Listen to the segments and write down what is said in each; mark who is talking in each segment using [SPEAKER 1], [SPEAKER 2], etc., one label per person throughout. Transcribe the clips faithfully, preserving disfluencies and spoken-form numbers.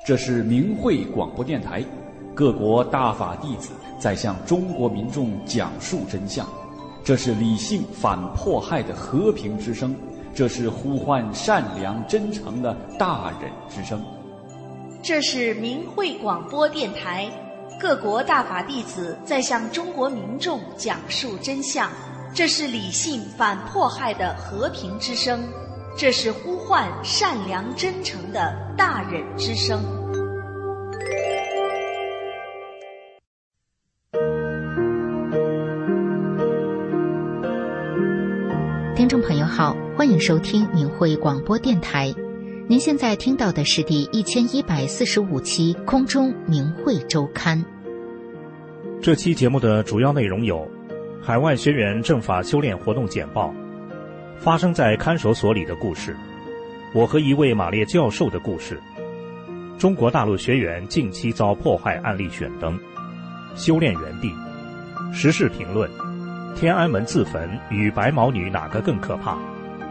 [SPEAKER 1] 这是明慧广播电台，各国大法弟子在向中国民众讲述真相。这是理性反迫害的和平之声，这是呼唤善良真诚的大忍之声。
[SPEAKER 2] 这是明慧广播电台，各国大法弟子在向中国民众讲述真相。这是理性反迫害的和平之声，这是呼唤善良真诚的大忍之声。
[SPEAKER 3] 听众朋友好，欢迎收听明慧广播电台。您现在听到的是第一千一百四十五期空中明慧周刊。
[SPEAKER 4] 这期节目的主要内容有：海外学员政法修炼活动简报，发生在看守所里的故事，我和一位马列教授的故事，中国大陆学员近期遭迫害案例选灯，修炼园地，时事评论，天安门自焚与白毛女哪个更可怕？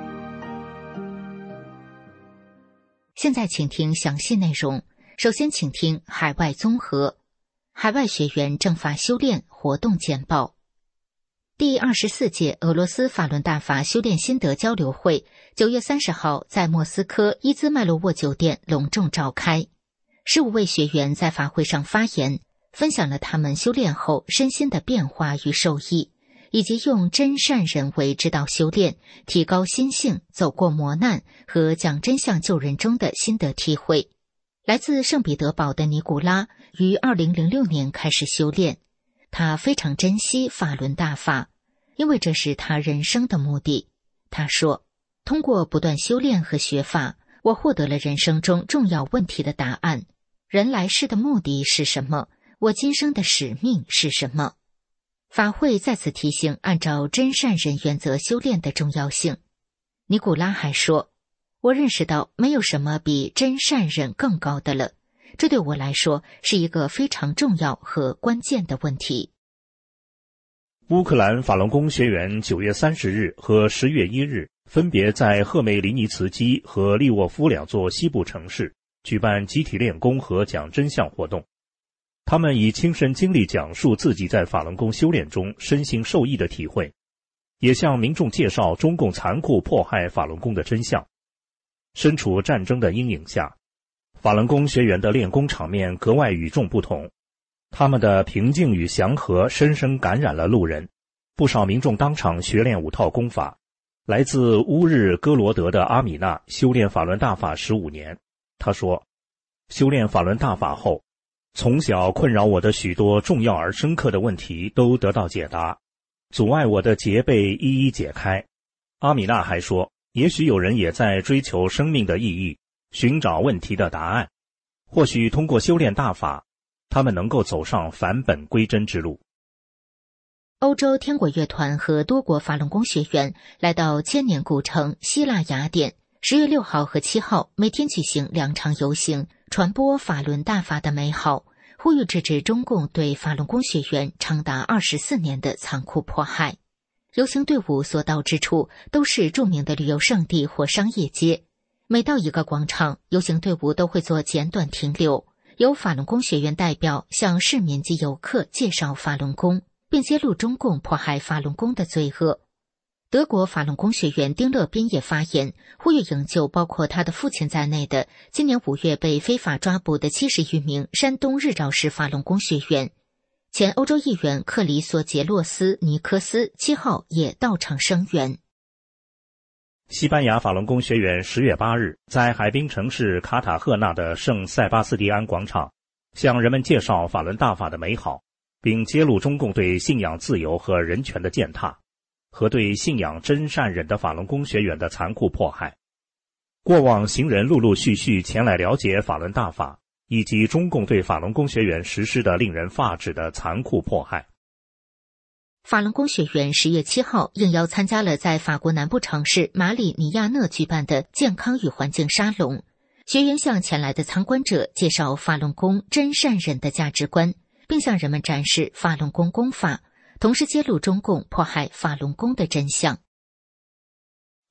[SPEAKER 3] 现在请听详细内容。首先请听海外综合，海外学员政法修炼活动简报。第二十四届俄罗斯法轮大法修炼心得交流会九月三十号在莫斯科伊兹麦洛沃酒店隆重召开。十五位学员在法会上发言，分享了他们修炼后身心的变化与受益，以及用真善忍为指导修炼，提高心性，走过磨难和讲真相救人中的心得体会。来自圣彼得堡的尼古拉于二零零六年开始修炼，他非常珍惜法轮大法，因为这是他人生的目的。他说，通过不断修炼和学法，我获得了人生中重要问题的答案。人来世的目的是什么？我今生的使命是什么？法会再次提醒按照真善忍原则修炼的重要性。尼古拉还说，我认识到没有什么比真善忍更高的了，这对我来说是一个非常重要和关键的问题。
[SPEAKER 4] 乌克兰法轮功学员九月三十日和十月一日分别在赫梅利尼茨基和利沃夫两座西部城市举办集体练功和讲真相活动。他们以亲身经历讲述自己在法轮功修炼中身心受益的体会，也向民众介绍中共残酷迫害法轮功的真相。身处战争的阴影下，法轮功学员的练功场面格外与众不同，他们的平静与祥和深深感染了路人，不少民众当场学练五套功法。来自乌日戈罗德的阿米娜修炼法轮大法十五年，她说，修炼法轮大法后，从小困扰我的许多重要而深刻的问题都得到解答，阻碍我的结被一一解开。阿米娜还说，也许有人也在追求生命的意义，寻找问题的答案，或许通过修炼大法，他们能够走上返本归真之路。
[SPEAKER 3] 欧洲天国乐团和多国法轮功学员来到千年古城希腊雅典，十月六号和七号每天举行两场游行，传播法轮大法的美好，呼吁制止中共对法轮功学员长达二十四年的残酷迫害。游行队伍所到之处都是著名的旅游胜地或商业街，每到一个广场，游行队伍都会做简短停留，由法轮功学员代表向市民及游客介绍法轮功，并揭露中共迫害法轮功的罪恶。德国法轮功学员丁乐斌也发言，呼吁营救包括他的父亲在内的今年五月被非法抓捕的七十余名山东日照市法轮功学员。前欧洲议员克里索杰洛斯尼科斯七号也到场声援。
[SPEAKER 4] 西班牙法轮功学员十月八日在海滨城市卡塔赫纳的圣塞巴斯蒂安广场向人们介绍法轮大法的美好，并揭露中共对信仰自由和人权的践踏和对信仰真善忍的法轮功学员的残酷迫害。过往行人陆陆续续前来了解法轮大法，以及中共对法轮功学员实施的令人发指的残酷迫害。
[SPEAKER 3] 法轮功学员十月七号应邀参加了在法国南部城市马里尼亚讷举办的健康与环境沙龙，学员向前来的参观者介绍法轮功真善忍的价值观，并向人们展示法轮功功法，同时揭露中共迫害法轮功的真相。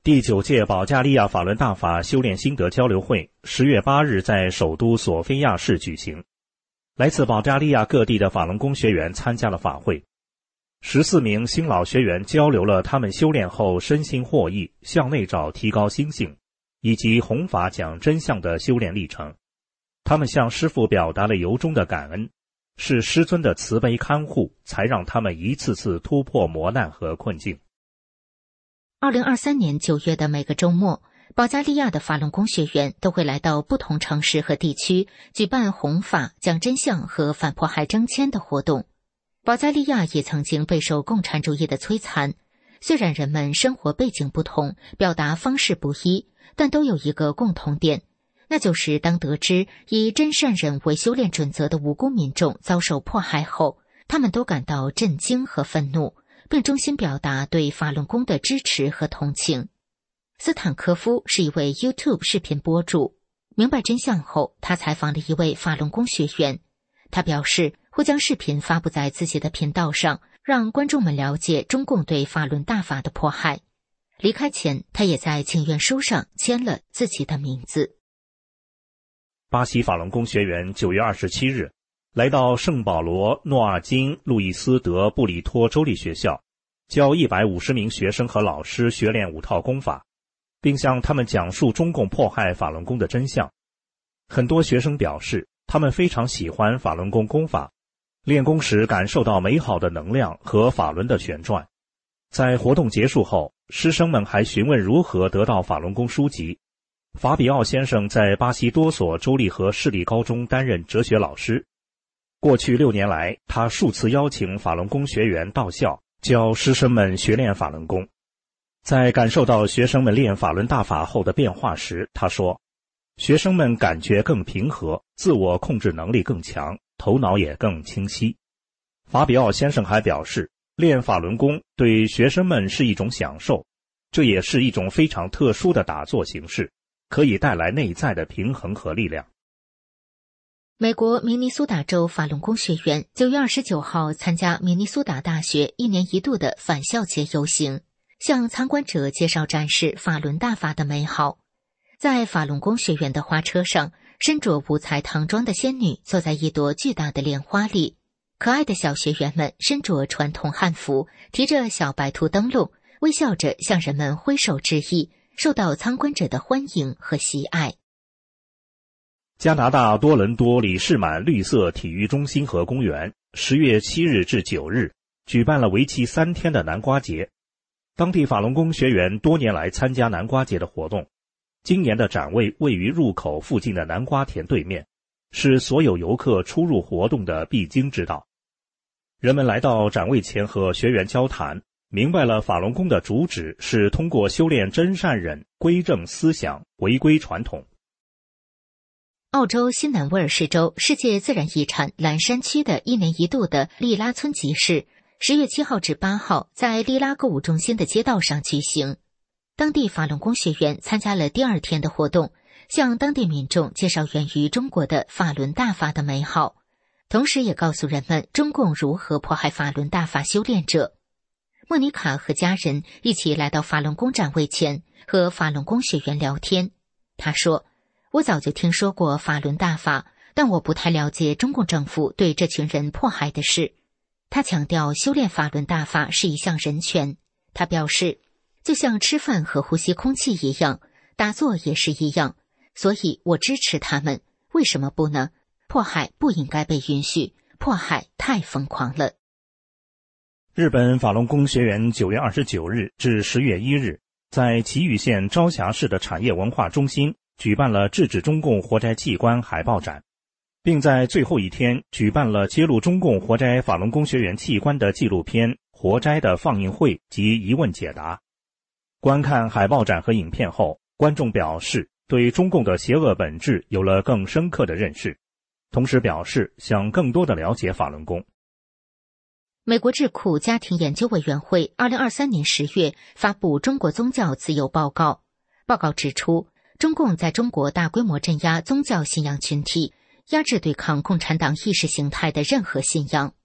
[SPEAKER 4] 第九届保加利亚法轮大法修炼心得交流会十月八日在首都索菲亚市举行，来自保加利亚各地的法轮功学员参加了法会。十四名新老学员交流了他们修炼后身心获益、向内找提高心性，以及弘法讲真相的修炼历程。他们向师父表达了由衷的感恩，是师尊的慈悲看护，才让他们一次次突破磨难和困境。
[SPEAKER 3] 二零二三年九月的每个周末，保加利亚的法轮功学员都会来到不同城市和地区举办弘法、讲真相和反迫害征签的活动。保加利亚也曾经备受共产主义的摧残，虽然人们生活背景不同，表达方式不一，但都有一个共同点，那就是当得知以真善忍为修炼准则的无辜民众遭受迫害后，他们都感到震惊和愤怒，并衷心表达对法轮功的支持和同情。斯坦科夫是一位 YouTube 视频博主，明白真相后，他采访了一位法轮功学员。他表示会将视频发布在自己的频道上，让观众们了解中共对法轮大法的迫害。离开前，他也在请愿书上签了自己的名字。
[SPEAKER 4] 巴西法轮功学员九月二十七日来到圣保罗诺尔金路易斯德布里托州立学校，教一百五十名学生和老师学练五套功法，并向他们讲述中共迫害法轮功的真相。很多学生表示，他们非常喜欢法轮功功法，练功时感受到美好的能量和法轮的旋转。在活动结束后，师生们还询问如何得到法轮功书籍。法比奥先生在巴西多所州立和市立高中担任哲学老师。过去六年来，他数次邀请法轮功学员到校，教师生们学练法轮功。在感受到学生们练法轮大法后的变化时，他说，学生们感觉更平和，自我控制能力更强，头脑也更清晰。法比奥先生还表示，练法轮功对学生们是一种享受，这也是一种非常特殊的打坐形式，可以带来内在的平衡和力量。
[SPEAKER 3] 美国明尼苏达州法轮功学员九月二十九号参加明尼苏达大学一年一度的返校节游行，向参观者介绍展示法轮大法的美好。在法轮功学员的花车上，身着五彩唐装的仙女坐在一朵巨大的莲花里，可爱的小学员们身着传统汉服，提着小白兔灯笼，微笑着向人们挥手致意，受到参观者的欢迎和喜爱。
[SPEAKER 4] 加拿大多伦多里士满绿色体育中心和公园十月七日至九日举办了为期三天的南瓜节。当地法轮功学员多年来参加南瓜节的活动，今年的展位位于入口附近的南瓜田对面，是所有游客出入活动的必经之道。人们来到展位前和学员交谈，明白了法轮功的主旨是通过修炼真善忍，归正思想，回归传统。
[SPEAKER 3] 澳洲新南威尔士州世界自然遗产蓝山区的一年一度的利拉村集市，十月七号至八号在利拉购物中心的街道上举行。当地法轮功学员参加了第二天的活动，向当地民众介绍源于中国的法轮大法的美好，同时也告诉人们中共如何迫害法轮大法修炼者。莫妮卡和家人一起来到法轮功展位前，和法轮功学员聊天。她说，我早就听说过法轮大法，但我不太了解中共政府对这群人迫害的事。他强调修炼法轮大法是一项人权。他表示，就像吃饭和呼吸空气一样，打坐也是一样，所以我支持他们。为什么不呢？迫害不应该被允许，迫害太疯狂了。
[SPEAKER 4] 日本法轮功学员九月二十九日至十月一日，在岐阜县朝霞市的产业文化中心举办了制止中共活摘器官海报展，并在最后一天举办了揭露中共活摘法轮功学员器官的纪录片《活摘》的放映会及疑问解答。观看海报展和影片后，观众表示对中共的邪恶本质有了更深刻的认识，同时表示想更多的了解法轮功。
[SPEAKER 3] 美国智库家庭研究委员会二零二三年十月发布中国宗教自由报告，报告指出，中共在中国大规模镇压宗教信仰群体，压制对抗共产党意识形态的任何信仰。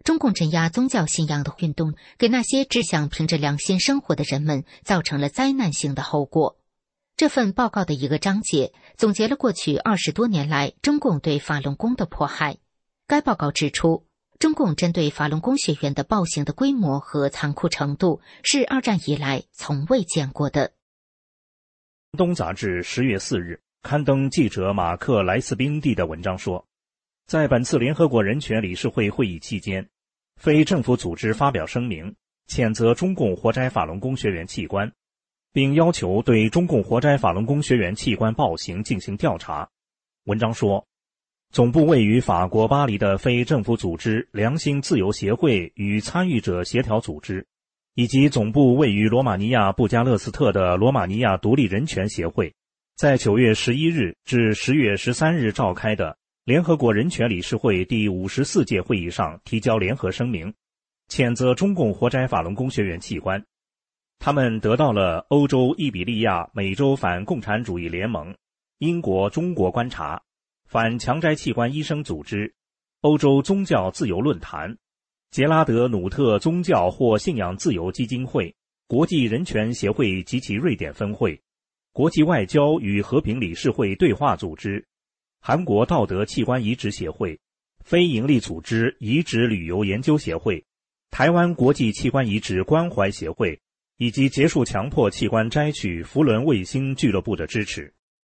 [SPEAKER 3] 中共镇压宗教信仰的运动给那些只想凭着良心生活的人们造成了灾难性的后果。这份报告的一个章节总结了过去二十多年来中共对法轮功的迫害。该报告指出，中共针对法轮功学员的暴行的规模和残酷程度是二战以来从未见过的。
[SPEAKER 4] 东杂志十月四日刊登记者马克莱斯宾蒂的文章说，在本次联合国人权理事会会议期间，非政府组织发表声明，谴责中共活摘法轮功学员器官，并要求对中共活摘法轮功学员器官暴行进行调查。文章说，总部位于法国巴黎的非政府组织良心自由协会与参与者协调组织，以及总部位于罗马尼亚布加勒斯特的罗马尼亚独立人权协会，在九月十一日至十月十三日召开的联合国人权理事会第五十四届会议上提交联合声明，谴责中共活摘法轮功学员器官。他们得到了欧洲伊比利亚美洲反共产主义联盟、英国中国观察、反强摘器官医生组织、欧洲宗教自由论坛、杰拉德努特宗教或信仰自由基金会、国际人权协会及其瑞典分会、国际外交与和平理事会对话组织、韩国道德器官移植协会、非营利组织移植旅游研究协会、台湾国际器官移植关怀协会，以及结束强迫器官摘取福伦卫星俱乐部的支持。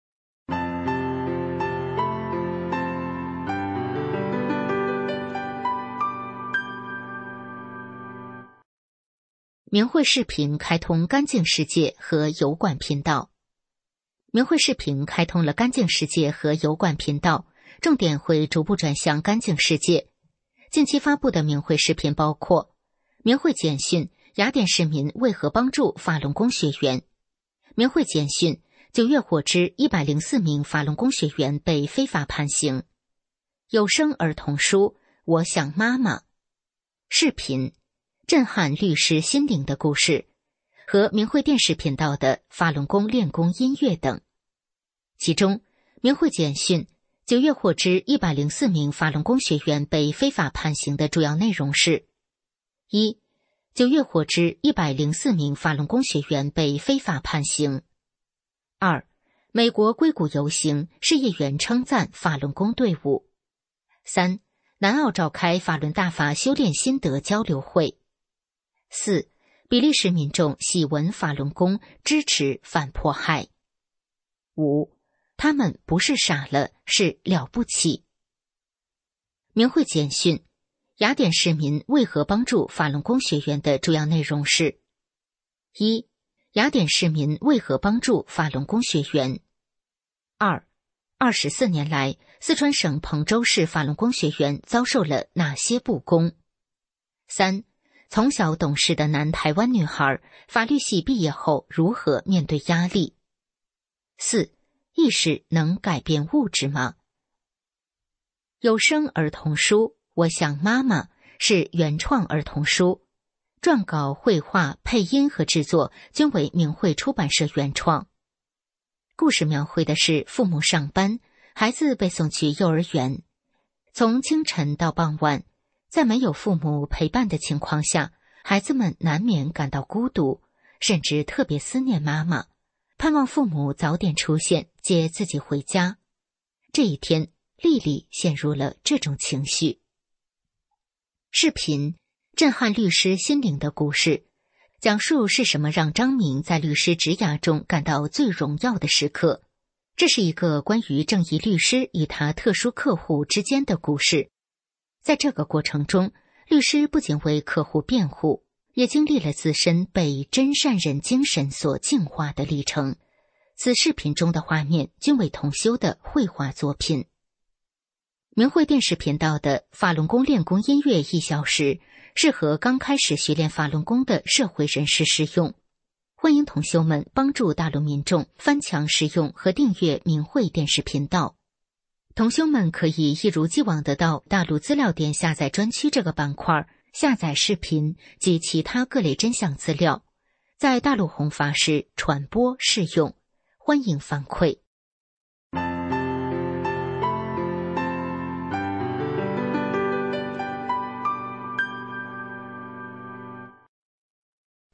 [SPEAKER 3] 明慧视频开通干净世界和油管频道。明慧视频开通了干净世界和油管频道，重点会逐步转向干净世界。近期发布的明慧视频包括明慧简讯雅典市民为何帮助法轮功学员，明慧简讯九月获知一百零四名法轮功学员被非法判刑，有声儿童书我想妈妈，视频震撼律师心灵的故事和明慧电视频道的法轮功练功音乐等。其中明慧简讯九月获知一百零四名法轮功学员被非法判刑的主要内容是：一、九月获知一百零四名法轮功学员被非法判刑；二、美国硅谷游行，市议员称赞法轮功队伍；三、南澳召开法轮大法修炼心得交流会；四、比利时民众喜闻法轮功，支持反迫害；五、他们不是傻了，是了不起。明慧简讯雅典市民为何帮助法轮功学员的主要内容是：一、雅典市民为何帮助法轮功学员；二、二十四年来，四川省彭州市法轮功学员遭受了哪些不公；三、从小懂事的南台湾女孩，法律系毕业后如何面对压力；四、意识能改变物质吗？有声儿童书我想妈妈是原创儿童书，撰稿、绘画、配音和制作均为明慧出版社原创。故事描绘的是父母上班，孩子被送去幼儿园，从清晨到傍晚，在没有父母陪伴的情况下，孩子们难免感到孤独，甚至特别思念妈妈，盼望父母早点出现接自己回家。这一天，丽丽陷入了这种情绪。视频震撼律师心灵的故事，讲述是什么让张明在律师职涯中感到最荣耀的时刻。这是一个关于正义律师与他特殊客户之间的故事。在这个过程中，律师不仅为客户辩护，也经历了自身被真善人精神所净化的历程。此视频中的画面均为同修的绘画作品。明慧电视频道的法轮功练功音乐一小时，适合刚开始学练法轮功的社会人士使用。欢迎同修们帮助大陆民众翻墙使用和订阅明慧电视频道。同修们可以一如既往地到大陆资料点下载专区这个板块，下载视频及其他各类真相资料，在大陆弘法时传播适用。欢迎反馈。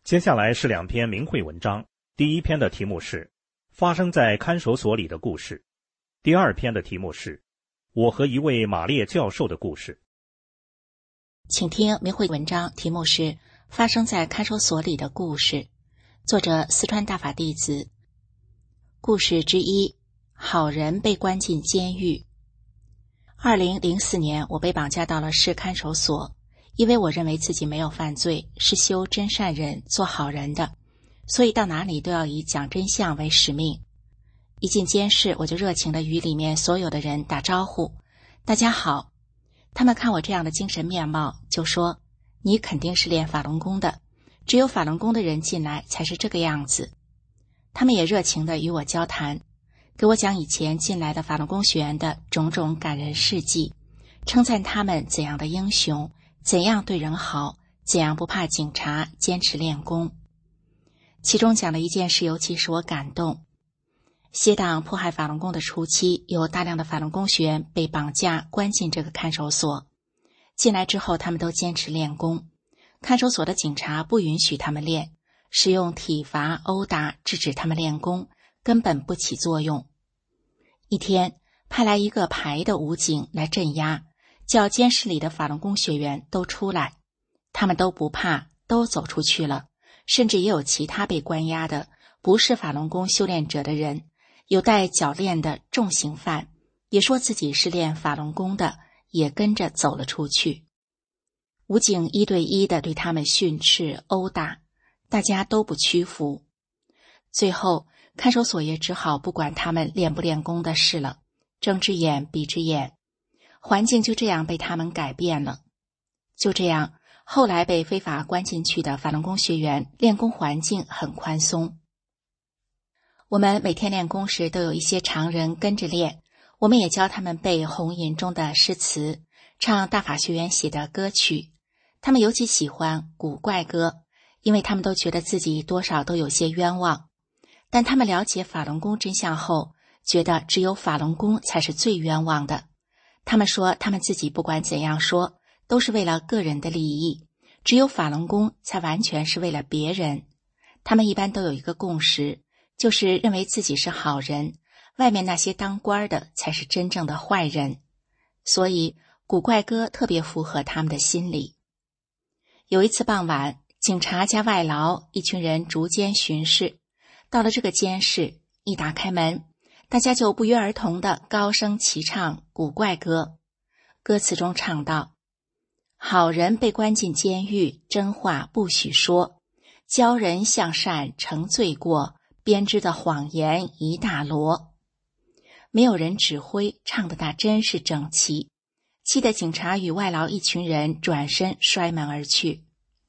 [SPEAKER 4] 接下来是两篇名汇文章，第一篇的题目是发生在看守所里的故事，第二篇的题目是我和一位马列教授的故事。
[SPEAKER 5] 请听名汇文章，题目是发生在看守所里的故事，作者四川大法弟子。故事之一，好人被关进监狱。二零零四年，我被绑架到了市看守所，因为我认为自己没有犯罪，是修真善人做好人的，所以到哪里都要以讲真相为使命。一进监室，我就热情地与里面所有的人打招呼，大家好。他们看我这样的精神面貌，就说你肯定是练法轮功的，只有法轮功的人进来才是这个样子。他们也热情地与我交谈，给我讲以前进来的法轮功学员的种种感人事迹，称赞他们怎样的英雄，怎样对人好，怎样不怕警察，坚持练功。其中讲了一件事尤其使我感动。邪党迫害法轮功的初期，有大量的法轮功学员被绑架关进这个看守所。进来之后，他们都坚持练功，看守所的警察不允许他们练，使用体罚、殴打制止他们练功，根本不起作用。一天，派来一个排的武警来镇压，叫监室里的法轮功学员都出来。他们都不怕，都走出去了，甚至也有其他被关押的不是法轮功修炼者的人，有带脚链的重刑犯，也说自己是练法轮功的，也跟着走了出去。武警一对一的对他们训斥殴打，大家都不屈服。最后看守所也只好不管他们练不练功的事了，睁只眼闭只眼，环境就这样被他们改变了。就这样，后来被非法关进去的法轮功学员练功环境很宽松。我们每天练功时都有一些常人跟着练，我们也教他们背红吟中的诗词，唱大法学员写的歌曲。他们尤其喜欢古怪歌，因为他们都觉得自己多少都有些冤枉。但他们了解法轮功真相后，觉得只有法轮功才是最冤枉的。他们说他们自己不管怎样说，都是为了个人的利益，只有法轮功才完全是为了别人。他们一般都有一个共识，就是认为自己是好人，外面那些当官的才是真正的坏人。所以古怪歌特别符合他们的心理。有一次傍晚，警察加外劳一群人逐监巡视，到了这个监室，一打开门，大家就不约而同地高声齐唱古怪歌。歌词中唱道：好人被关进监狱，真话不许说，教人向善成罪过，编织的谎言一大摞。没有人指挥，唱的那真是整齐，气得警察与外劳一群人转身摔门而去。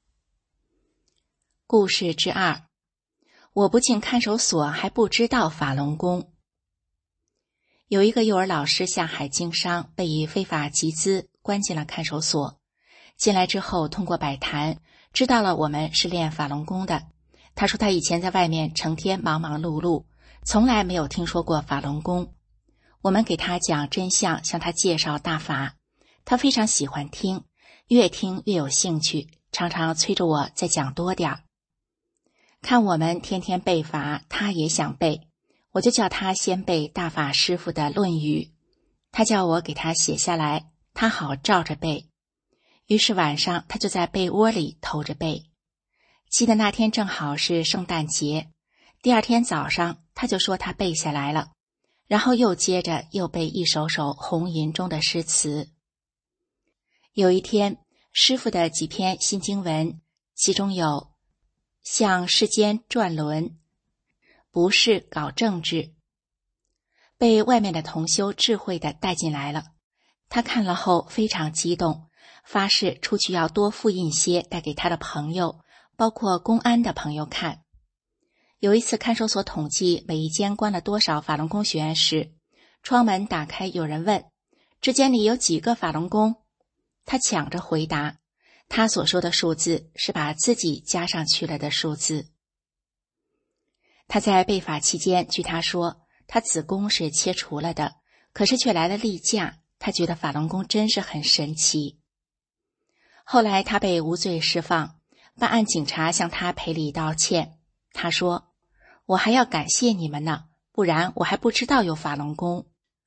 [SPEAKER 5] 故事之二，我不进看守所还不知道法轮功。有一个幼儿老师下海经商，被以非法集资关进了看守所。进来之后，通过摆谈知道了我们是练法轮功的。他说他以前在外面成天忙忙碌碌，从来没有听说过法轮功。我们给他讲真相，向他介绍大法，他非常喜欢听，越听越有兴趣，常常催着我再讲多点儿。看我们天天背法，他也想背，我就叫他先背大法师父的《论语》，他叫我给他写下来，他好照着背。于是晚上他就在被窝里偷着背。记得那天正好是圣诞节，第二天早上他就说他背下来了，然后又接着又背一首首红吟中的诗词。有一天，师父的几篇新经文，其中有向世间转轮，不是搞政治，被外面的同修智慧地带进来了。他看了后非常激动，发誓出去要多复印些带给他的朋友，包括公安的朋友看。有一次看守所统计每一间关了多少法轮功学员时，窗门打开，有人问这间里有几个法轮功，他抢着回答，他所说的数字是把自己加上去了的数字。他在背法期间，据他说，他子宫是切除了的，可是却来了例假，他觉得法轮功真是很神奇。后来他被无罪释放， 办案警察向他赔礼道歉。他说：“我还要感谢你们呢，不然我还不知道有法轮功。”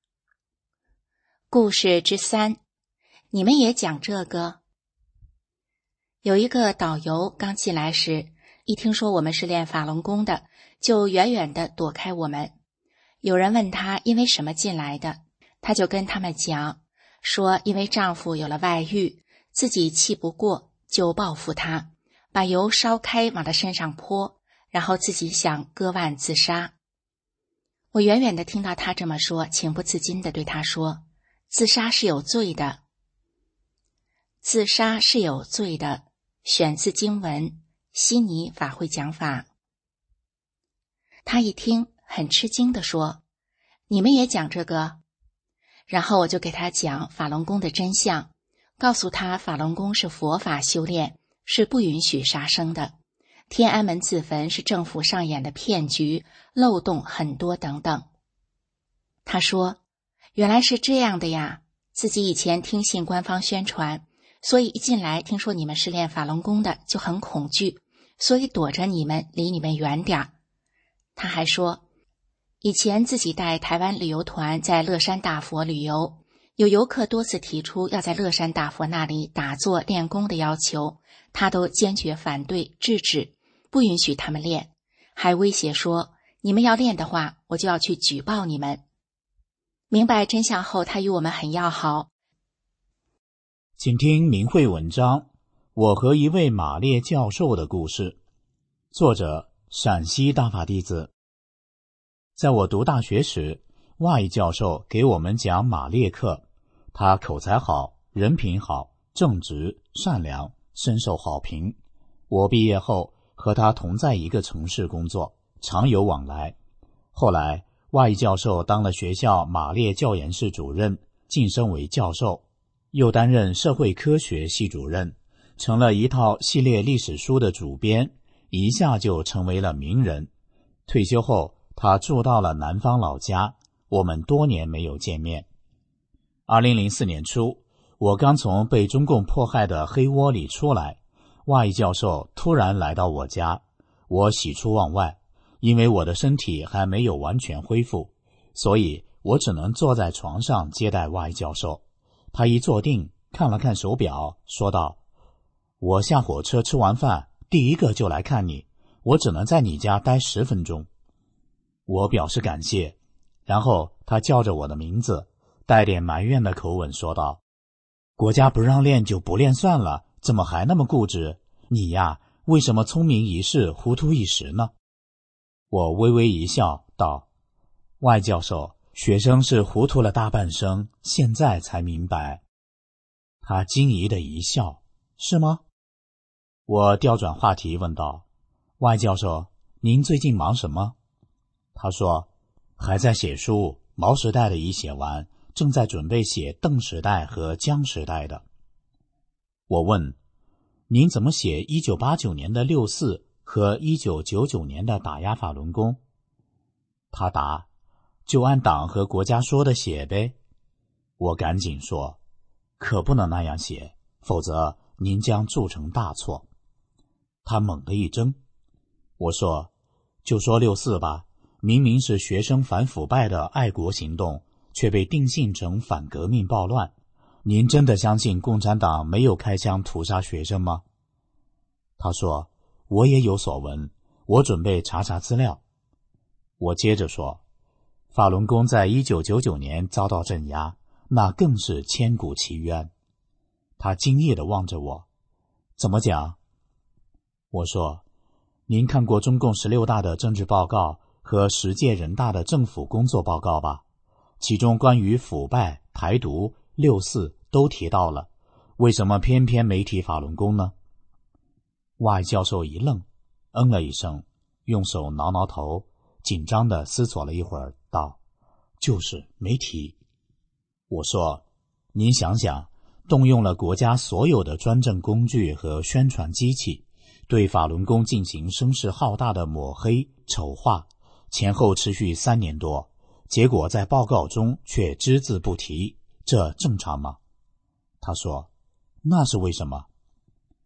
[SPEAKER 5] 故事之三，你们也讲这个。有一个导游刚进来时，一听说我们是练法轮功的，就远远地躲开我们。有人问他因为什么进来的，他就跟他们讲，说因为丈夫有了外遇，自己气不过，就报复他，把油烧开往他身上泼，然后自己想割腕自杀。我远远地听到他这么说，情不自禁地对他说，自杀是有罪的。自杀是有罪的，选自经文悉尼法会讲法。他一听很吃惊地说，你们也讲这个？然后我就给他讲法轮功的真相，告诉他法轮功是佛法修炼，是不允许杀生的，天安门自焚是政府上演的骗局，漏洞很多等等。他说，原来是这样的呀，自己以前听信官方宣传，所以一进来听说你们是练法轮功的就很恐惧，所以躲着你们，离你们远点儿。他还说，以前自己带台湾旅游团在乐山大佛旅游，有游客多次提出要在乐山大佛那里打坐练功的要求，他都坚决反对制止，不允许他们练，还威胁说，你们要练的话，我就要去举报你们。明白真相后，他与我们很要好。
[SPEAKER 6] 请听明慧文章，我和一位马列教授的故事。作者陕西大法弟子。在我读大学时，外教授给我们讲马列课，他口才好，人品好，正直善良，深受好评。我毕业后和他同在一个城市工作，常有往来。后来外教授当了学校马列教研室主任，晋升为教授，又担任社会科学系主任，成了一套系列历史书的主编，一下就成为了名人。退休后他住到了南方老家，我们多年没有见面。二零零四年初，我刚从被中共迫害的黑窝里出来，外教授突然来到我家，我喜出望外，因为我的身体还没有完全恢复，所以我只能坐在床上接待外教授。他一坐定，看了看手表，说道，我下火车吃完饭，第一个就来看你，我只能在你家待十分钟。我表示感谢，然后他叫着我的名字，带点埋怨的口吻说道，国家不让练就不练算了，怎么还那么固执？你呀，为什么聪明一世，糊涂一时呢？我微微一笑道，外教授，学生是糊涂了大半生，现在才明白。他惊疑的一笑，是吗？我调转话题问道，外教授，您最近忙什么？他说，还在写书，毛时代的已写完，正在准备写邓时代和江时代的。我问，您怎么写一九八九年的六四和一九九九年的打压法轮功？他答，就按党和国家说的写呗。我赶紧说，可不能那样写，否则您将铸成大错。他猛地一怔。我说，就说六四吧，明明是学生反腐败的爱国行动，却被定性成反革命暴乱。您真的相信共产党没有开枪屠杀学生吗？他说，我也有所闻，我准备查查资料。我接着说，法轮功在一九九九年遭到镇压，那更是千古奇冤。他惊异地望着我，怎么讲？我说，您看过中共十六大的政治报告和十届人大的政府工作报告吧？其中关于腐败、台独、六四都提到了，为什么偏偏没提法轮功呢？外教授一愣，嗯了一声，用手挠挠头，紧张地思索了一会儿，道，就是没提。我说，您想想，动用了国家所有的专政工具和宣传机器，对法轮功进行声势浩大的抹黑丑化，前后持续三年多，结果在报告中却只字不提，这正常吗？他说，那是为什么？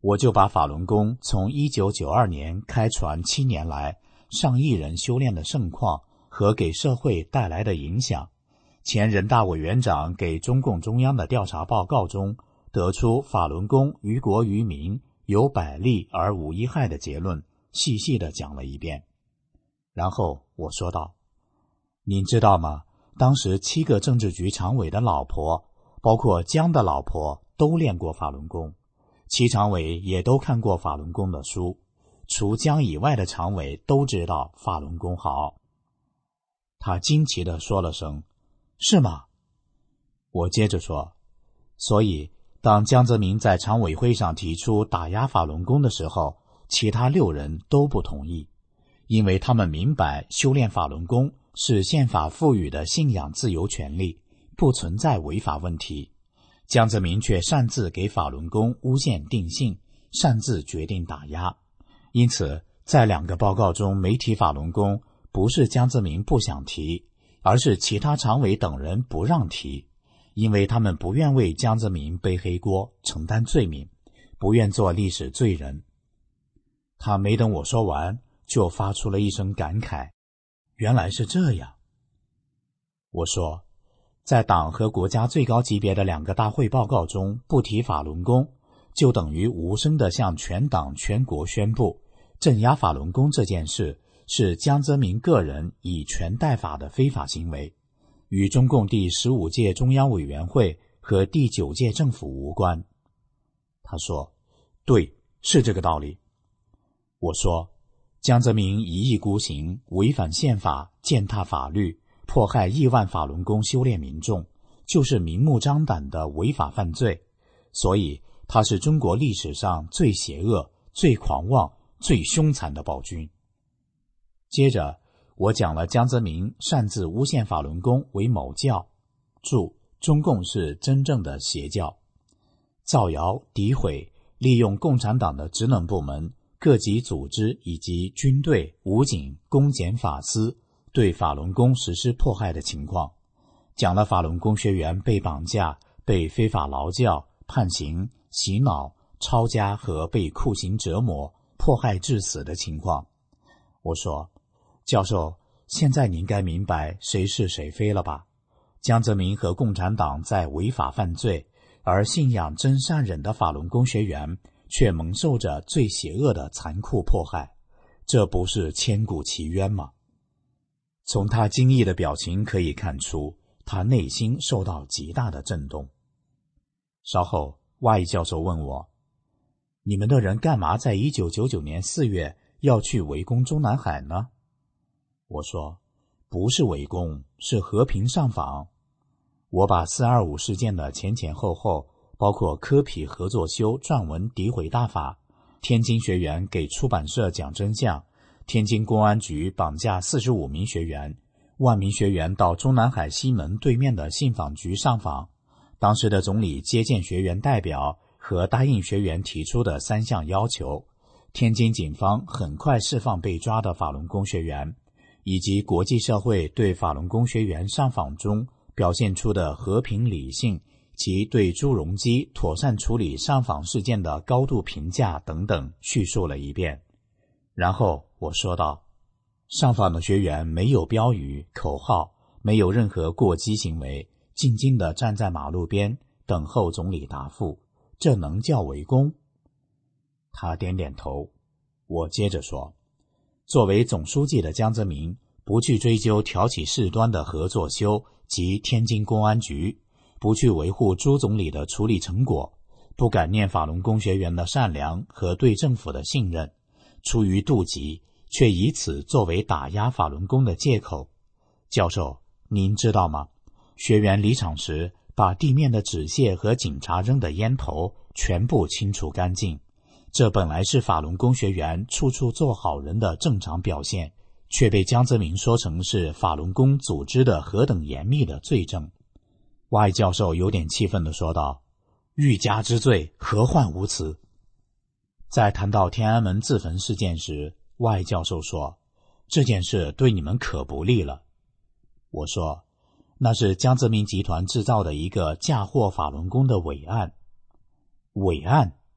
[SPEAKER 6] 我就把法轮功从一九九二年开传七年来上亿人修炼的盛况和给社会带来的影响，前人大委员长给中共中央的调查报告中得出法轮功于国于民有百利而无一害的结论，细细地讲了一遍。然后我说道，您知道吗？当时七个政治局常委的老婆，包括江的老婆，都练过法轮功，七常委也都看过法轮功的书，除江以外的常委都知道法轮功好。他惊奇地说了声，是吗？我接着说，所以当江泽民在常委会上提出打压法轮功的时候，其他六人都不同意，因为他们明白修炼法轮功是宪法赋予的信仰自由权利，不存在违法问题。江泽民却擅自给法轮功诬陷定性，擅自决定打压。因此在两个报告中没提法轮功，不是江泽民不想提，而是其他常委等人不让提，因为他们不愿为江泽民背黑锅，承担罪名，不愿做历史罪人。他没等我说完，就发出了一声感慨，原来是这样。我说，在党和国家最高级别的两个大会报告中不提法轮功，就等于无声地向全党全国宣布，镇压法轮功这件事是江泽民个人以权代法的非法行为，与中共第十五届中央委员会和第九届政府无关。他说，对，是这个道理。我说，江泽民一意孤行，违反宪法，践踏法律，迫害亿万法轮功修炼民众，就是明目张胆的违法犯罪，所以他是中国历史上最邪恶、最狂妄、最凶残的暴君。接着我讲了江泽民擅自诬陷法轮功为某教，注中共是真正的邪教，造谣诋毁，利用共产党的职能部门、各级组织以及军队、武警、公检法司对法轮功实施迫害的情况，讲了法轮功学员被绑架、被非法劳教、判刑、洗脑、抄家和被酷刑折磨、迫害致死的情况。我说，教授，现在你应该明白谁是谁非了吧？江泽民和共产党在违法犯罪，而信仰真善忍的法轮功学员却蒙受着最邪恶的残酷迫害，这不是千古奇冤吗？从他惊异的表情可以看出，他内心受到极大的震动。稍后，蛙义教授问我，你们的人干嘛在一九九九年四月要去围攻中南海呢？我说，不是围攻，是和平上访。我把四二五事件的前前后后，包括科痞合作修撰文诋毁大法，天津学员给出版社讲真相，天津公安局绑架四十五名学员，万名学员到中南海西门对面的信访局上访，当时的总理接见学员代表和答应学员提出的三项要求，天津警方很快释放被抓的法轮功学员，以及国际社会对法轮功学员上访中表现出的和平理性及对朱镕基妥善处理上访事件的高度评价等等叙述了一遍。然后我说道，上访的学员没有标语、口号，没有任何过激行为，静静地站在马路边等候总理答复，这能叫围攻？他点点头。我接着说，作为总书记的江泽民不去追究挑起事端的合作修及天津公安局，不去维护朱总理的处理成果，不感念法轮功学员的善良和对政府的信任，出于妒忌，却以此作为打压法轮功的借口。教授，您知道吗？学员离场时把地面的纸屑和警察扔的烟头全部清除干净，这本来是法轮功学员处处做好人的正常表现，却被江泽民说成是法轮功组织的何等严密的罪证。蛙义教授有点气愤地说道，欲加之罪，何患无辞？在谈到天安门自焚事件时，蛙义教授说，这件事对你们可不利了。我说，那是江泽民集团制造的一个嫁祸法轮功的伪案。伪案？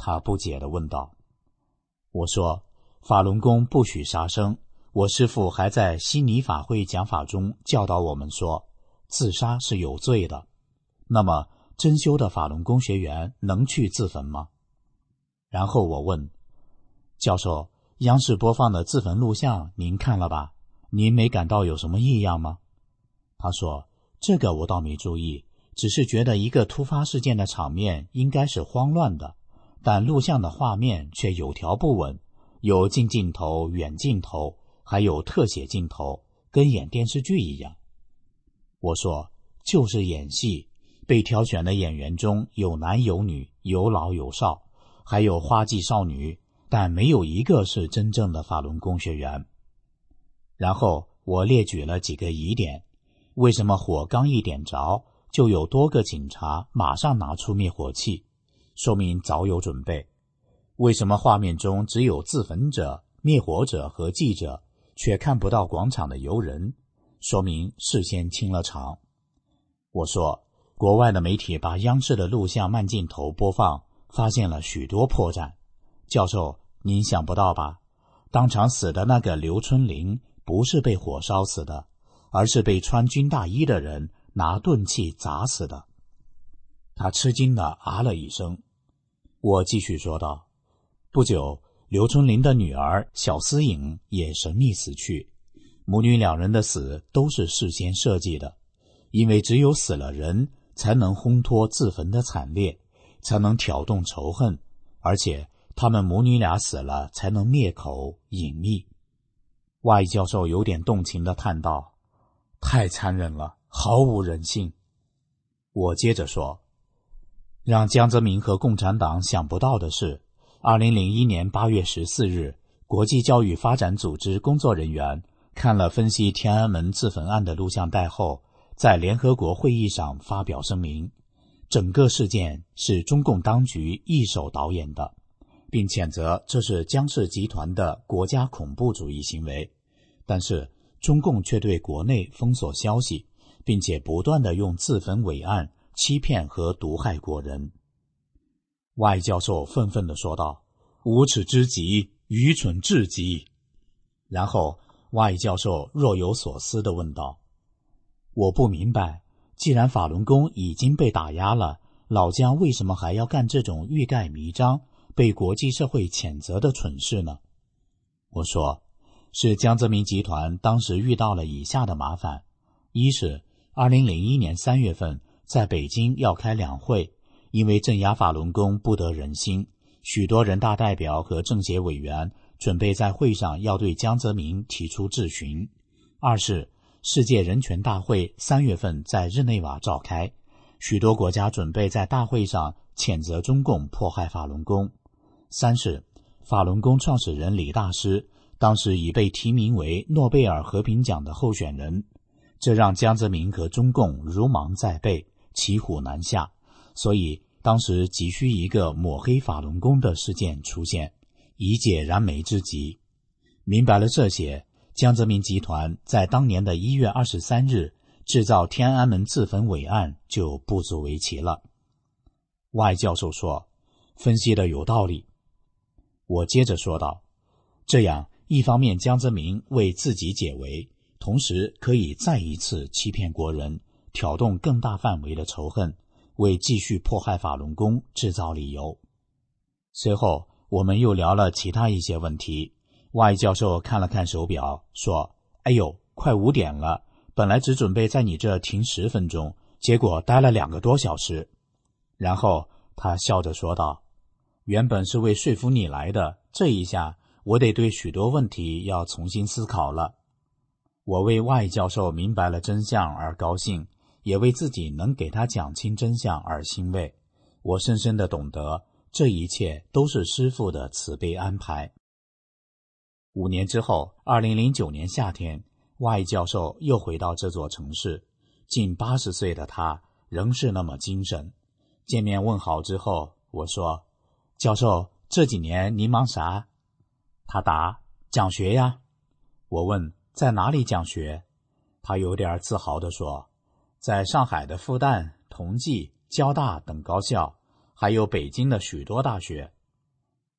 [SPEAKER 6] 他不解地问道。我说，法轮功不许杀生，我师父还在悉尼法会讲法中教导我们说，自杀是有罪的。那么真修的法轮功学员能去自焚吗？然后我问，教授，央视播放的自焚录像您看了吧？您没感到有什么异样吗？他说，这个我倒没注意，只是觉得一个突发事件的场面应该是慌乱的，但录像的画面却有条不紊，有近镜头、远镜头，还有特写镜头，跟演电视剧一样。我说，就是演戏，被挑选的演员中有男有女，有老有少，还有花季少女，但没有一个是真正的法轮功学员。然后我列举了几个疑点，为什么火刚一点着，就有多个警察马上拿出灭火器，说明早有准备？为什么画面中只有自焚者、灭火者和记者，却看不到广场的游人？说明事先清了场。我说，国外的媒体把央视的录像慢镜头播放，发现了许多破绽。教授，您想不到吧？当场死的那个刘春林不是被火烧死的，而是被穿军大衣的人拿钝器砸死的。他吃惊地啊了一声。我继续说道，不久，刘春林的女儿小思颖也神秘死去，母女两人的死都是事先设计的，因为只有死了人，才能烘托自焚的惨烈，才能挑动仇恨，而且他们母女俩死了才能灭口隐秘。Y教授有点动情地叹道，太残忍了，毫无人性。我接着说，让江泽民和共产党想不到的是，二零零一年八月十四日，国际教育发展组织工作人员看了分析天安门自焚案的录像带后，在联合国会议上发表声明，整个事件是中共当局一手导演的，并谴责这是江氏集团的国家恐怖主义行为。但是中共却对国内封锁消息，并且不断地用自焚伟案欺骗和毒害国人。Y教授愤愤地说道，无耻之极，愚蠢至极。然后 Y 教授若有所思地问道，我不明白，既然法轮功已经被打压了，老江为什么还要干这种欲盖弥彰、被国际社会谴责的蠢事呢？我说，是江泽民集团当时遇到了以下的麻烦：一是二零零一年三月份在北京要开两会，因为镇压法轮功不得人心，许多人大代表和政协委员准备在会上要对江泽民提出质询；二是世界人权大会三月份在日内瓦召开，许多国家准备在大会上谴责中共迫害法轮功；三是法轮功创始人李大师当时已被提名为诺贝尔和平奖的候选人，这让江泽民和中共如芒在背，骑虎难下，所以当时急需一个抹黑法轮功的事件出现，以解燃眉之急。明白了这些，江泽民集团在当年的一月二十三日制造天安门自焚伟案就不足为奇了。Y 教授说，分析的有道理。我接着说道，这样一方面江泽民为自己解围，同时可以再一次欺骗国人，挑动更大范围的仇恨，为继续迫害法轮功制造理由。随后我们又聊了其他一些问题。Y 教授看了看手表，说，哎呦，快五点了，本来只准备在你这停十分钟，结果待了两个多小时。然后他笑着说道，原本是为说服你来的，这一下我得对许多问题要重新思考了。我为 Y 教授明白了真相而高兴，也为自己能给他讲清真相而欣慰。我深深地懂得，这一切都是师父的慈悲安排。五年之后，二零零九年夏天 ，Y 教授又回到这座城市，近八十岁的他仍是那么精神。见面问好之后，我说，教授，这几年您忙啥？他答，讲学呀。我问，在哪里讲学？他有点自豪地说，在上海的复旦、同济、交大等高校，还有北京的许多大学。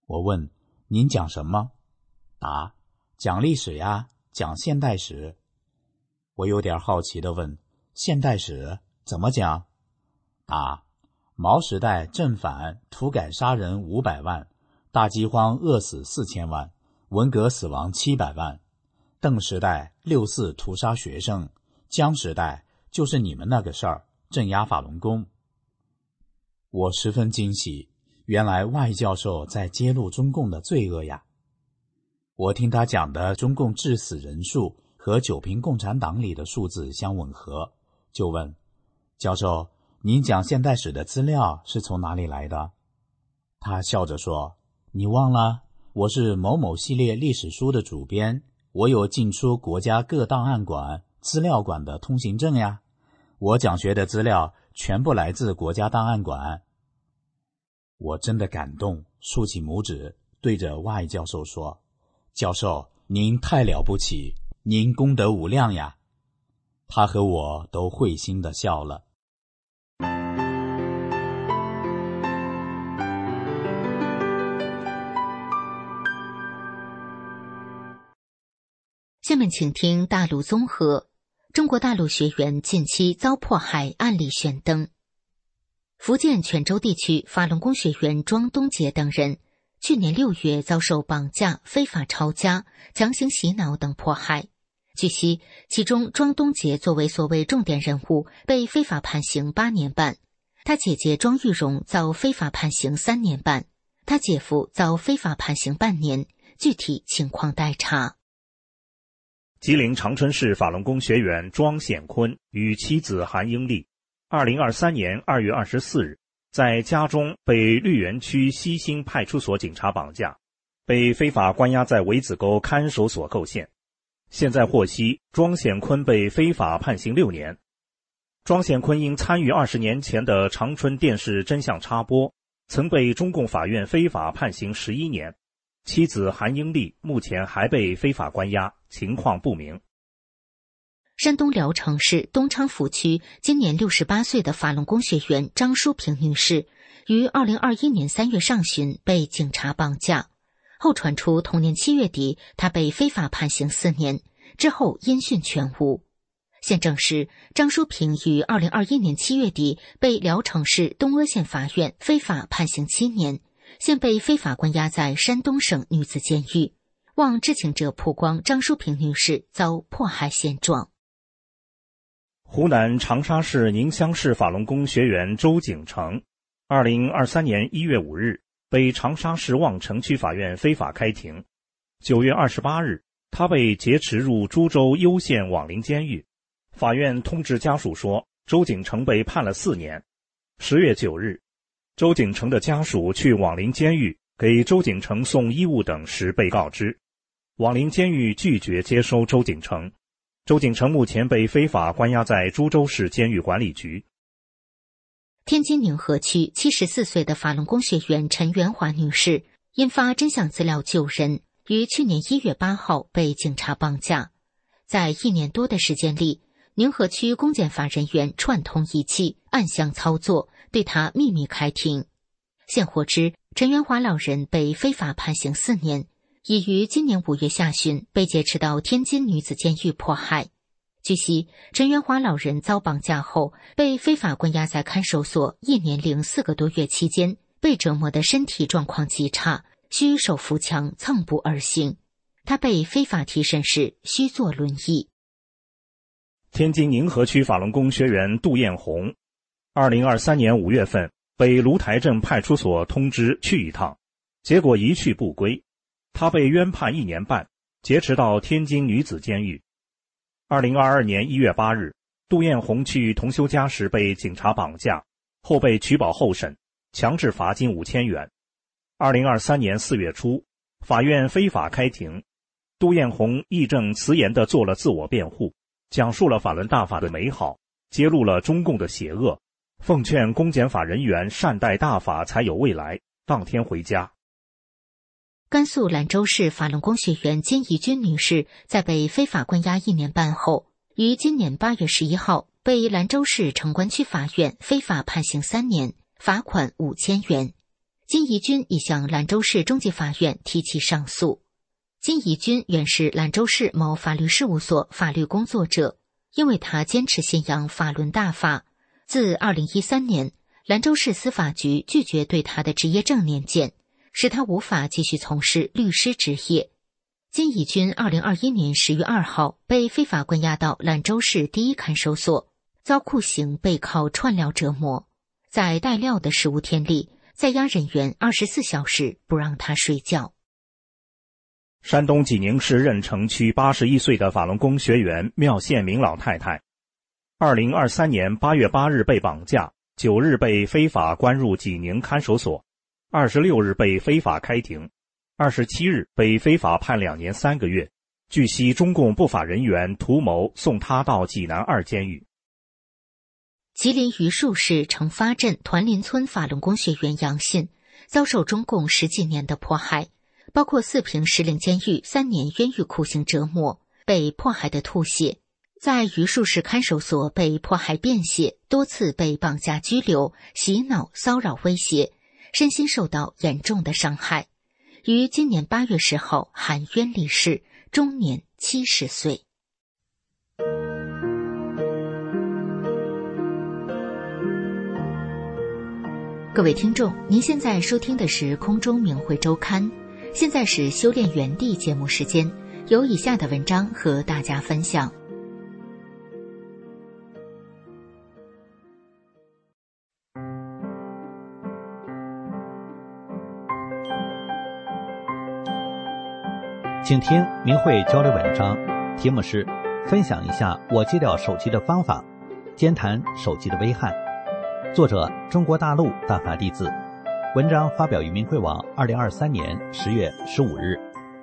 [SPEAKER 6] 我问：您讲什么？答：讲历史呀，讲现代史。我有点好奇地问：现代史怎么讲？答：毛时代正反土改杀人五百万，大饥荒饿死四千万，文革死亡七百万。邓时代六四屠杀学生，江时代就是你们那个事儿，镇压法轮功。我十分惊喜，原来外教授在揭露中共的罪恶呀。我听他讲的中共致死人数和九评共产党里的数字相吻合，就问：教授，您讲现代史的资料是从哪里来的？他笑着说：你忘了，我是某某系列历史书的主编，我有进出国家各档案馆、资料馆的通行证呀。我讲学的资料全部来自国家档案馆。我真的感动，竖起拇指对着外教授说：教授，您太了不起，您功德无量呀。他和我都会心地笑了。
[SPEAKER 3] 下面请听大陆综合。中国大陆学员近期遭迫害案例悬灯。福建泉州地区法轮功学员庄东杰等人去年六月遭受绑架、非法抄家、强行洗脑等迫害。据悉，其中庄东杰作为所谓重点人物，被非法判刑八年半；他姐姐庄玉荣遭非法判刑三年半，他姐夫遭非法判刑半年，具体情况待查。
[SPEAKER 4] 吉林长春市法轮功学员庄显坤与妻子韩英丽二零二三年二月二十四日在家中被绿园区西兴派出所警察绑架，被非法关押在围子沟看守所构陷。现在获悉，庄显坤被非法判刑六年。庄显坤因参与二十年前的长春电视真相插播，曾被中共法院非法判刑十一年。妻子韩英丽目前还被非法关押，情况不明。
[SPEAKER 3] 山东聊城市东昌府区今年六十八岁的法轮功学员张淑萍女士，于二零二一年三月上旬被警察绑架，后传出同年七月底她被非法判刑四年，之后音讯全无。现证实，张淑萍于二零二一年七月底被聊城市东阿县法院非法判刑七年，现被非法关押在山东省女子监狱。望知情者曝光张淑萍女士遭迫害现状。
[SPEAKER 4] 湖南长沙市宁乡市法轮功学员周景成二零二三年一月五日被长沙市望城区法院非法开庭。九月二十八日，他被劫持入株洲攸县网林监狱。法院通知家属说，周景成被判了四年。十月九日，周景成的家属去网林监狱给周景成送衣物等时被告知，网林监狱拒绝接收周景成。周景成目前被非法关押在株洲市监狱管理局。
[SPEAKER 3] 天津宁河区七十四岁的法轮功学员陈元华女士，因发真相资料救人，于去年一月八号被警察绑架。在一年多的时间里，宁河区公检法人员串通一气，暗箱操作，对她秘密开庭。现获知，陈元华老人被非法判刑四年，已于今年五月下旬被劫持到天津女子监狱迫害。据悉，陈元华老人遭绑架后，被非法关押在看守所一年零四个多月期间，被折磨的身体状况极差，需手扶墙蹭步而行。他被非法提审时需坐轮椅。
[SPEAKER 4] 天津宁河区法轮功学员杜艳红二零二三年五月份被芦台镇派出所通知去一趟，结果一去不归。他被冤判一年半，劫持到天津女子监狱。二零二二年一月八日，杜艳红去同修家时被警察绑架，后被取保候审，强制罚金五千元。二零二三年四月初，法院非法开庭，杜艳红义正辞严地做了自我辩护，讲述了法轮大法的美好，揭露了中共的邪恶，奉劝公检法人员善待大法才有未来，当天回家。
[SPEAKER 3] 甘肃兰州市法轮功学员金怡君女士在被非法关押一年半后，于今年八月十一号被兰州市城关区法院非法判刑三年，罚款五千元。 金怡君已向兰州市中级法院提起上诉。金怡君原是兰州市某法律事务所法律工作者，因为他坚持信仰法轮大法，自二零一三年，兰州市司法局拒绝对他的执业证年检，使他无法继续从事律师职业。金怡君二零二一年十月二号被非法关押到兰州市第一看守所，遭酷刑背靠串料折磨。在待料的十五天里，在押人员二十四小时不让他睡觉。
[SPEAKER 4] 山东济宁市任城区八十一岁的法轮功学员妙宪明老太太，二零二三年八月八日被绑架，九日被非法关入济宁看守所，二十六日被非法开庭，二十七日被非法判两年三个月。据悉，中共不法人员图谋送他到济南二监狱。
[SPEAKER 3] 吉林榆树市成发镇团林村法轮功学员杨信遭受中共十几年的迫害，包括四平石岭监狱三年冤狱酷刑折磨，被迫害的吐血，在榆树市看守所被迫害便血，多次被绑架拘留、洗脑、骚扰威胁，身心受到严重的伤害。于今年八月十号含冤离世，终年七十岁。各位听众，您现在收听的是空中明慧周刊，现在是修炼原地节目时间，有以下的文章和大家分享。
[SPEAKER 7] 请听明慧交流文章，题目是分享一下我戒掉手机的方法，兼谈手机的危害。作者中国大陆大法弟子，文章发表于明慧网二零二三年十月十五日。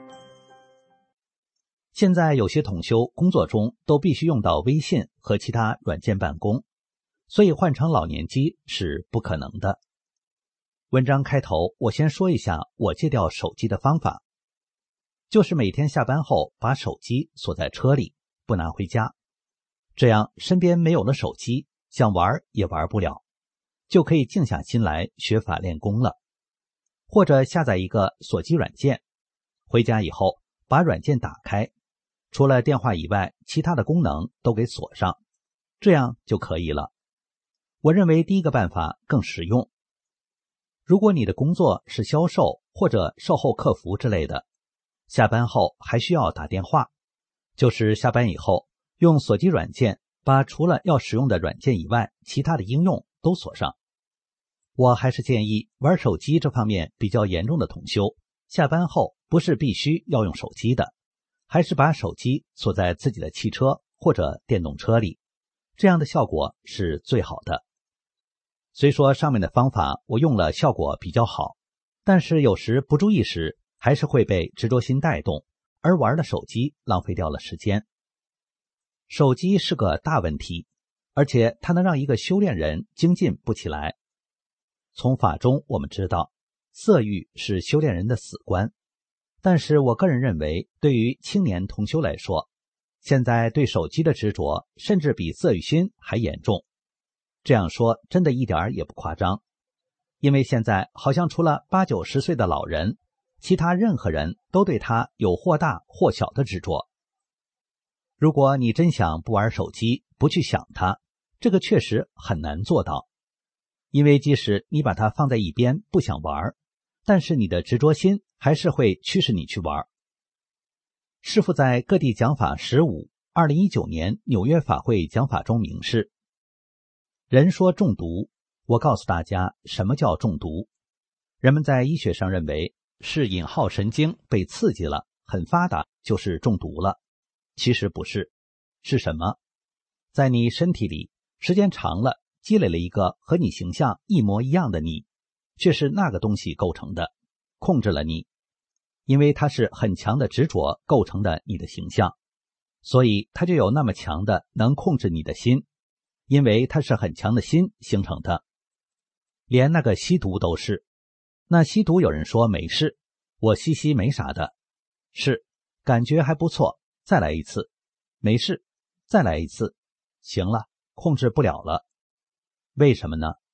[SPEAKER 7] 现在有些同修工作中都必须用到微信和其他软件办公，所以换成老年机是不可能的。文章开头我先说一下我戒掉手机的方法，就是每天下班后把手机锁在车里，不拿回家，这样身边没有了手机，想玩也玩不了，就可以静下心来学法练功了。或者下载一个锁机软件，回家以后把软件打开，除了电话以外其他的功能都给锁上，这样就可以了。我认为第一个办法更实用。如果你的工作是销售或者售后客服之类的，下班后还需要打电话，就是下班以后用锁机软件把除了要使用的软件以外其他的应用都锁上。我还是建议玩手机这方面比较严重的同修，下班后不是必须要用手机的，还是把手机锁在自己的汽车或者电动车里，这样的效果是最好的。虽说上面的方法我用了效果比较好，但是有时不注意时还是会被执着心带动，而玩了手机浪费掉了时间。手机是个大问题，而且它能让一个修炼人精进不起来。从法中我们知道，色欲是修炼人的死关，但是我个人认为，对于青年同修来说，现在对手机的执着甚至比色欲心还严重。这样说真的一点也不夸张，因为现在好像除了八九十岁的老人，其他任何人都对他有或大或小的执着。如果你真想不玩手机，不去想它，这个确实很难做到。因为即使你把它放在一边不想玩，但是你的执着心还是会驱使你去玩。师父在各地讲法十五二零一九年纽约法会讲法中明示，人说中毒，我告诉大家什么叫中毒。人们在医学上认为是引号神经被刺激了，很发达，就是中毒了。其实不是，是什么？在你身体里时间长了，积累了一个和你形象一模一样的你，却是那个东西构成的，控制了你。因为它是很强的执着构成的你的形象，所以它就有那么强的能控制你的心，因为它是很强的心形成的。连那个吸毒都是，那吸毒有人说没事，我吸吸没啥的，是感觉还不错，再来一次，没事，再来一次，行了，控制不了了。为什么呢？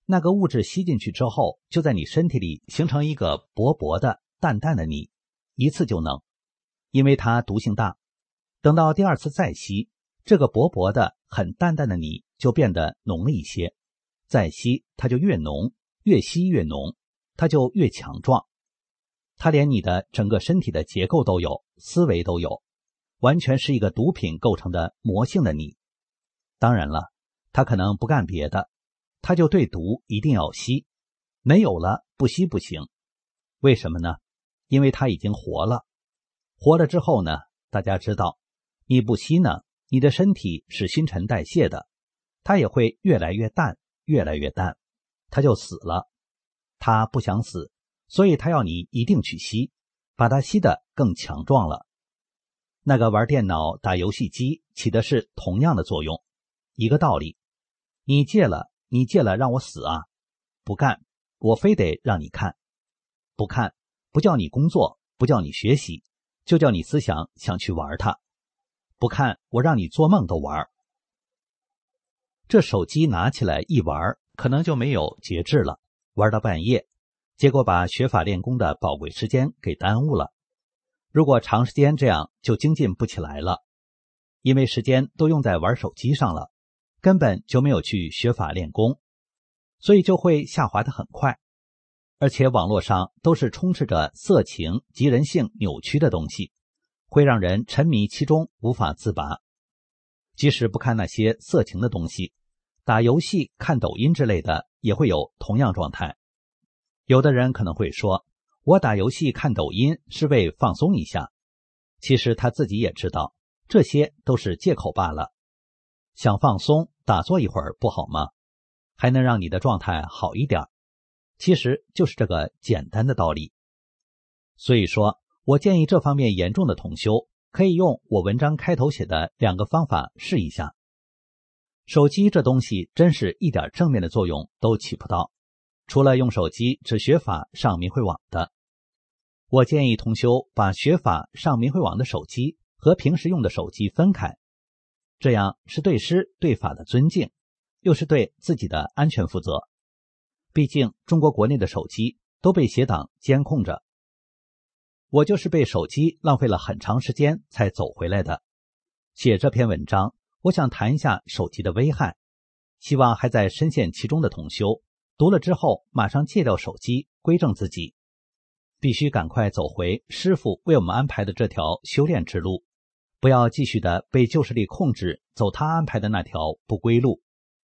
[SPEAKER 7] 那个物质吸进去之后，就在你身体里形成一个薄薄的淡淡的泥，一次就能，因为它毒性大。等到第二次再吸，这个薄薄的很淡淡的泥就变得浓了一些，再吸它就越浓，越吸越浓，它就越强壮。它连你的整个身体的结构都有，思维都有，完全是一个毒品构成的魔性的泥。当然了，它可能不干别的，它就对毒一定要吸，没有了不吸不行。为什么呢？因为它已经活了。活了之后呢，大家知道，你不吸呢，你的身体是新陈代谢的，它也会越来越淡，越来越淡，它就死了。它不想死，所以它要你一定去吸，把它吸得更强壮了。那个玩电脑、打游戏机起的是同样的作用，一个道理。你戒了，你戒了让我死啊？不干，我非得让你看。不看，不叫你工作，不叫你学习，就叫你思想想去玩它。不看，我让你做梦都玩。这手机拿起来一玩，可能就没有节制了，玩到半夜，结果把学法练功的宝贵时间给耽误了。如果长时间这样，就精进不起来了，因为时间都用在玩手机上了，根本就没有去学法练功，所以就会下滑得很快。而且网络上都是充斥着色情及人性扭曲的东西，会让人沉迷其中无法自拔。即使不看那些色情的东西，打游戏、看抖音之类的也会有同样状态。有的人可能会说，我打游戏看抖音是为放松一下，其实他自己也知道，这些都是借口罢了。想放松，打坐一会儿不好吗？还能让你的状态好一点，其实就是这个简单的道理。所以说，我建议这方面严重的同修可以用我文章开头写的两个方法试一下。手机这东西真是一点正面的作用都起不到，除了用手机只学法上明慧网的。我建议同修把学法上明慧网的手机和平时用的手机分开，这样是对师对法的尊敬，又是对自己的安全负责。毕竟中国国内的手机都被邪党监控着，我就是被手机浪费了很长时间才走回来的。写这篇文章，我想谈一下手机的危害，希望还在深陷其中的同修读了之后马上戒掉手机，归正自己，必须赶快走回师父为我们安排的这条修炼之路，不要继续的被旧势力控制，走他安排的那条不归路。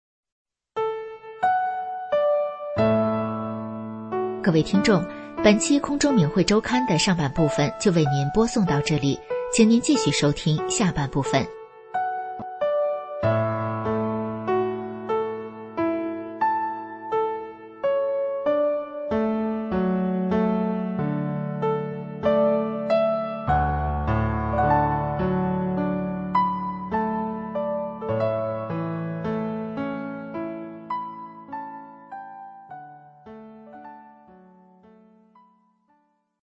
[SPEAKER 3] 各位听众，本期空中明慧周刊的上半部分就为您播送到这里，请您继续收听下半部分。